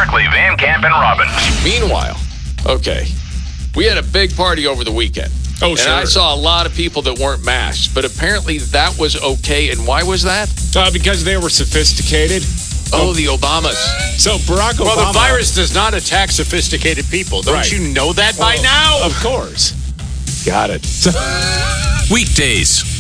Barkley, Van Camp, and Robbins. Meanwhile, okay, we had a big party over the weekend. Oh, and sure. I saw a lot of people that weren't masked, but apparently that was okay. And why was that? Because they were sophisticated. Oh, the Obamas. So Barack Obama. Well, the virus does not attack sophisticated people. Don't you know that by now? Of course. Got it. Weekdays